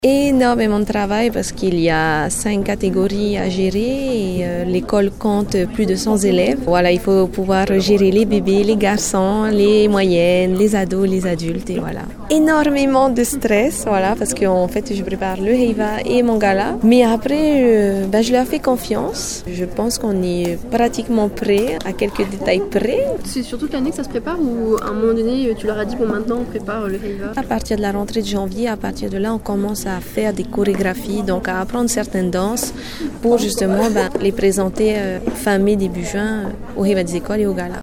Énormément de travail parce qu'il y a 5 catégories à gérer et l'école compte plus de 100 élèves. Voilà, il faut pouvoir gérer les bébés, les garçons, les moyennes, les ados, les adultes et voilà. Énormément de stress, voilà, parce qu'en fait je prépare le Heiva et mon gala. Mais après, je leur fais confiance. Je pense qu'on est pratiquement prêt, à quelques détails près. C'est sur toute l'année que ça se prépare ou à un moment donné tu leur as dit bon maintenant on prépare le Heiva? À partir de la rentrée de janvier, à partir de là on commence à faire des chorégraphies, donc à apprendre certaines danses pour justement les présenter fin mai, début juin au Heiva des écoles et au gala.